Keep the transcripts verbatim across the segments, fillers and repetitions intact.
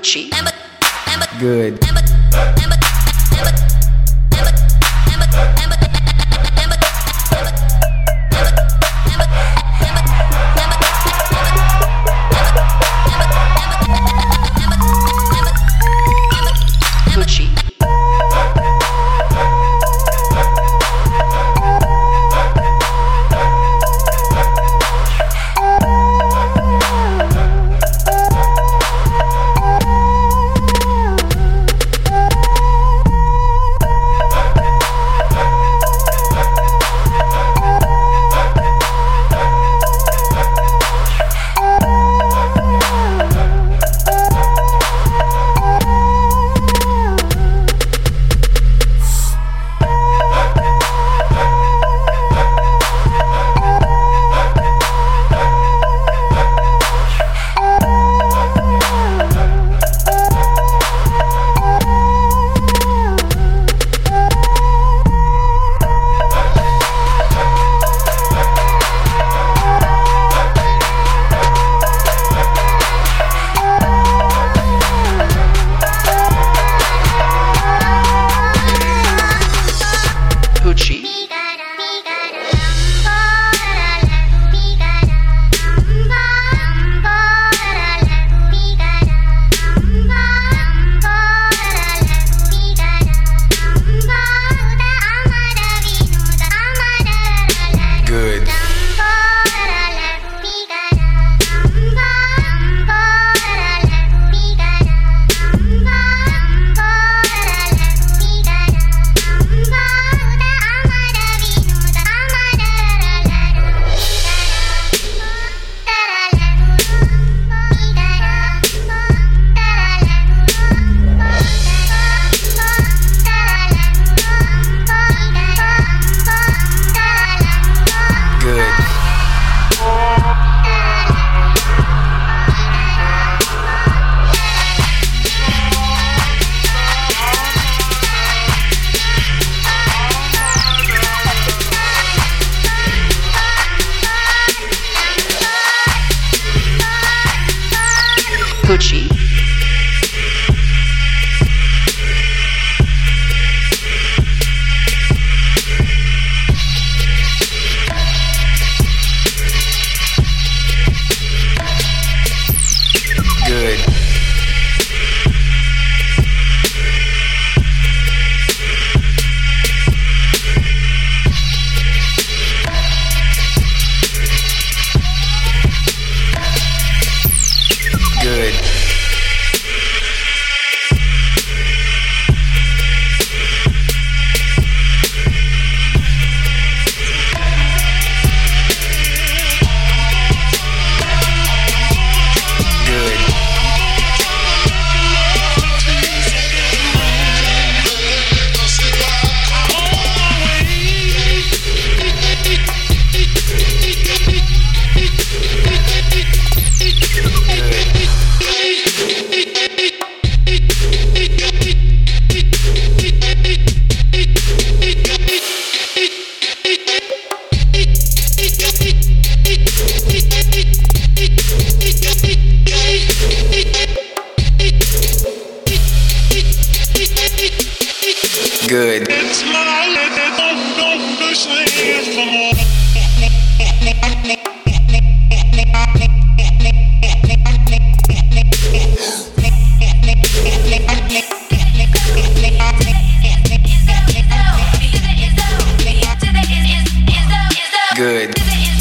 Gucci. Good. Gucci. Gucci. Good. Gucci. Good. Good. Good. It's my don't don't understand for more. Good.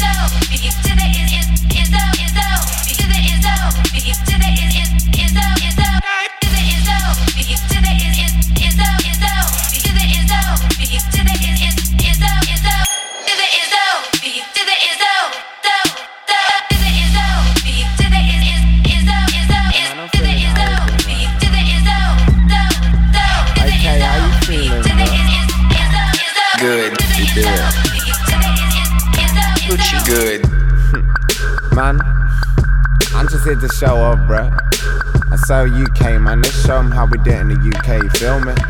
Good. Gucci. Good. Man, I'm just here to show off, bruh. I saw U K, man. Let's show them how we do it in the U K. You feel me?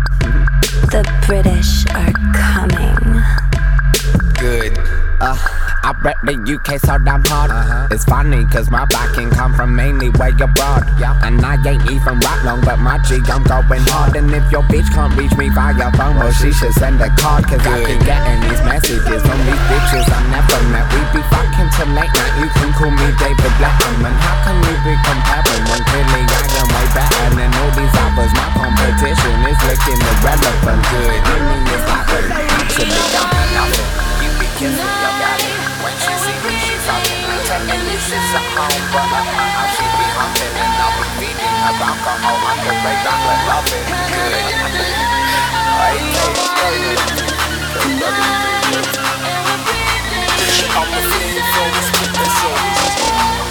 The British are coming. Good. Uh, I rep the U K so damn hard. Uh-huh. It's funny cause my backing come from mainly way abroad. Yeah. And I ain't even rap long, but my G, I'm going hard. And if your bitch can't reach me via phone, well she should send a card. Cause I keep getting these messages from these bitches I never met. We be fucking till late night, you can call me David Beckham. And how can you be comparing when clearly I am way better than all these others? My competition is looking irrelevant. Good, I mean it's happened, actually I'm nothing. You be kissing your galley when she see me, she's hugging. Telling me she's at home, but at my house she be hunting. And I'll be feeding her alcohol under the that will love it. Good. I taste good. I'm a feeling for this with the soul.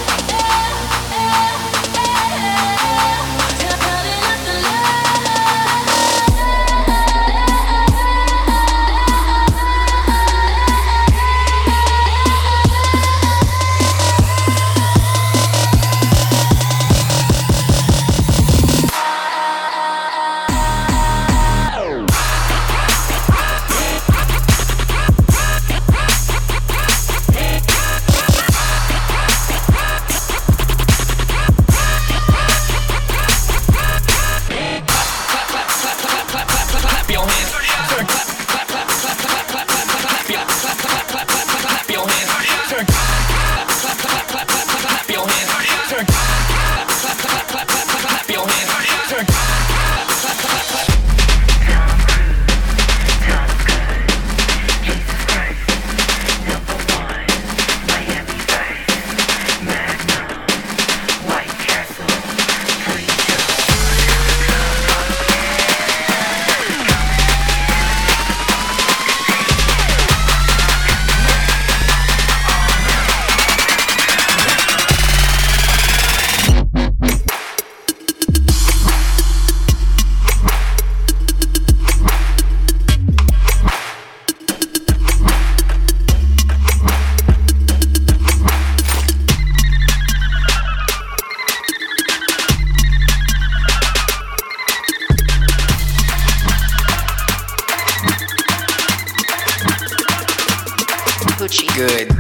Gucci. Good.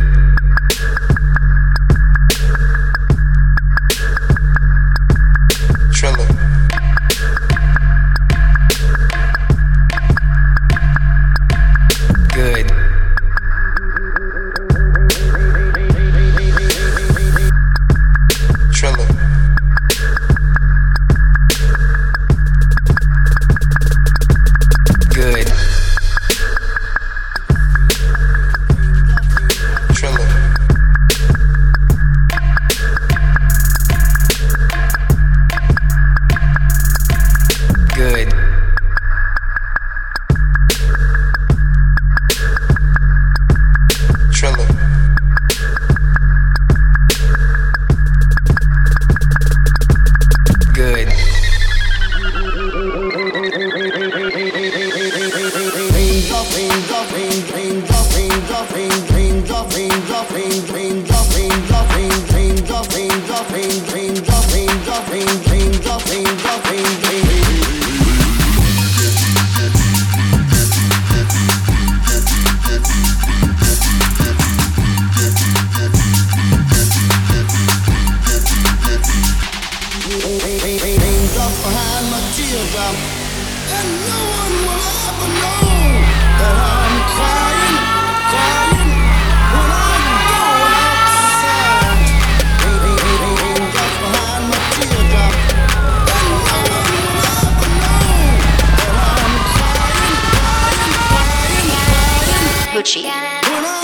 Triller. Good. Triller. Good. Good. Triller. Good. Behind my teardrop, and no one will ever know that I'm crying, crying when I go outside. Raindrops behind my teardrop, and no one will ever know that I'm crying, crying, crying, crying. Gucci. When I'm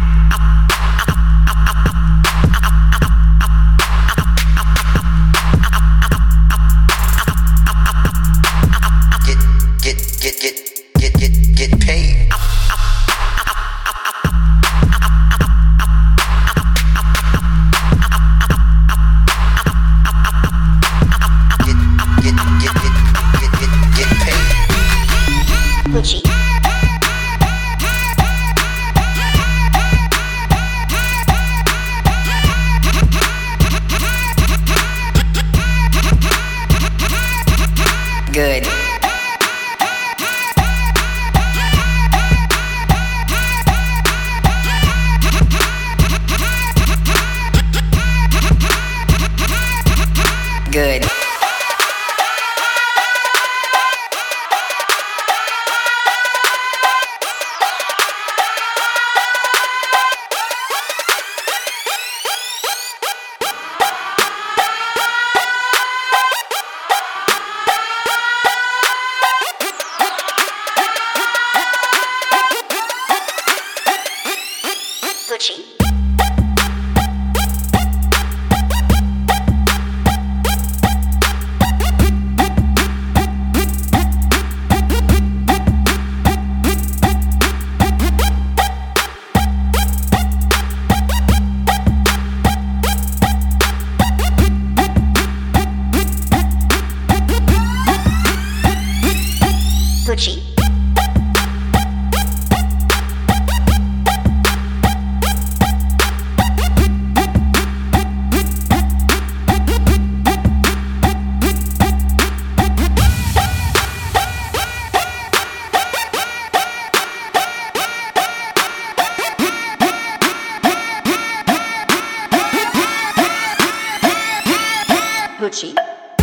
Gucci. Good. Good. Gucci. Gucci. Gucci.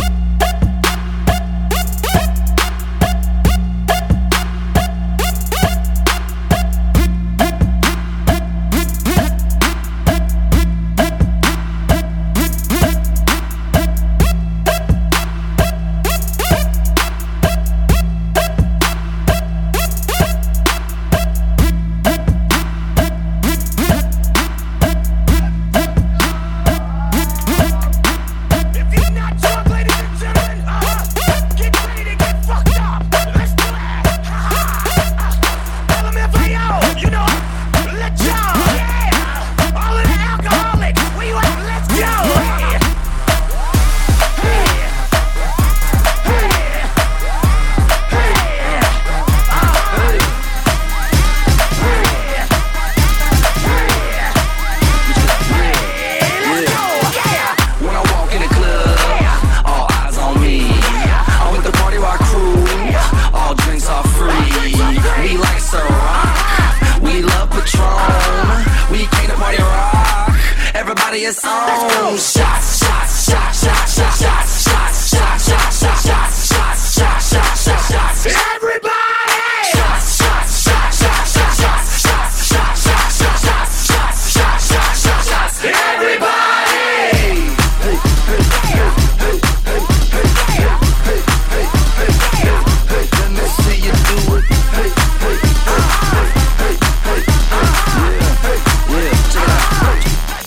It's on. Shots, shots, shots, shots, shots, shots, shots, shots, shots, shots, shots, shots, shots, shots, shots, shots. Everybody! Shots, shots, shots, shots, shots, shots, shots, shots, shots, shots, shots, shots, shots, shots, shots, shots. Everybody! Hey, hey, hey, hey, hey, hey, hey, hey, hey, hey, hey, hey, let me see you do it. Hey, hey, hey, hey, hey, hey, hey, yeah, yeah, check it out.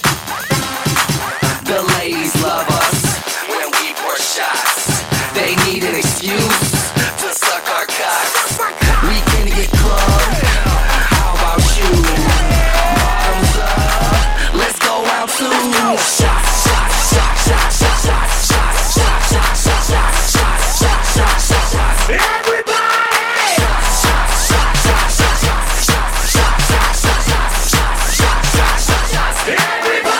The ladies love us when we pour shots. They need an excuse to suck our cocks. We can get clubbed. How about you? Bottoms up. Let's go out too. Shots, shots, shots, shots, shots, shots, shots, shots, shots, shots, shots, shots, shots, shots, shots, shots. Everybody! Shots, shots, shots, shots, shots, shots, shots, shots, shots, shots, shots, shots, shots, shots, shots. Everybody!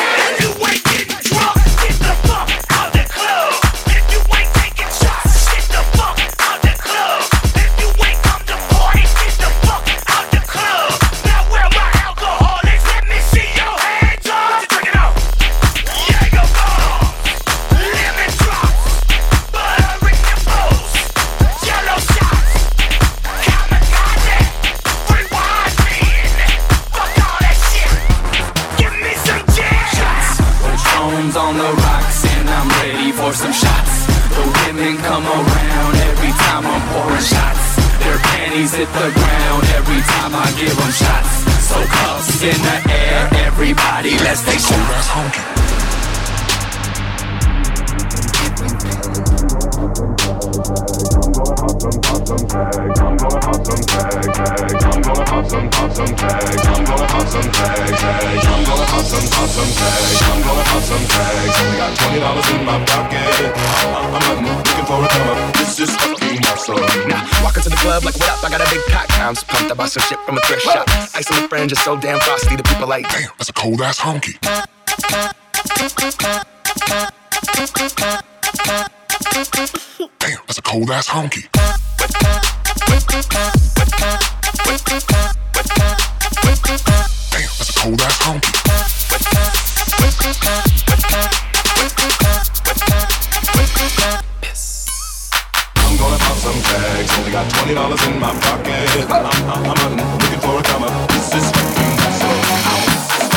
On the rocks and I'm ready for some shots. The women come around every time I'm pouring shots. Their panties hit the ground every time I give them shots. So cups in the air, everybody, let's take shots. I'm gonna pop some tags, tags. I'm gonna pop some, pop some tags. I'm gonna pop some tags, tags. I'm gonna pop some, pop some tags. I'm gonna pop some tags. Only got twenty dollars in my pocket. I'm not looking for a come up. This is fucking awesome. Now walk into the club like, what up? I got a big cock. I'm just pumped. I bought some shit from a thrift shop. Ice on the fringe is so damn frosty. The people like, damn, that's a cold ass honky. Damn, that's a cold ass honky. Damn, that's a cold ass honky. got twenty dollars in my pocket. I'm, I'm, I'm hunting, looking for a come up. This is fucking so out.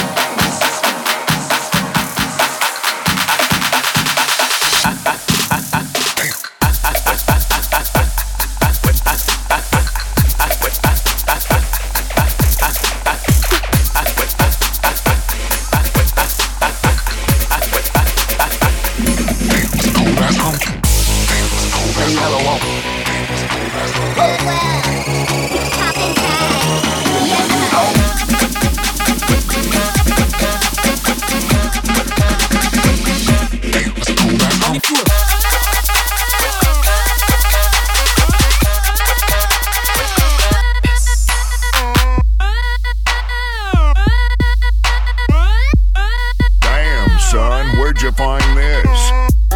Where'd you find this?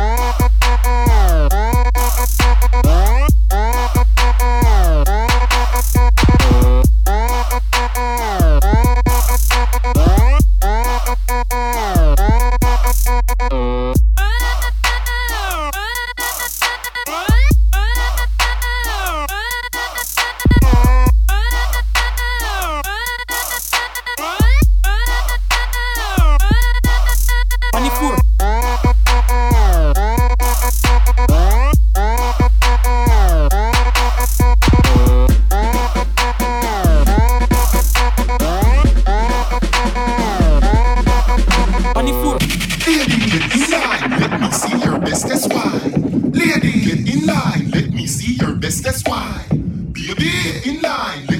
That's why. Lady, get in line. Let me see your best. That's why. Baby, in line.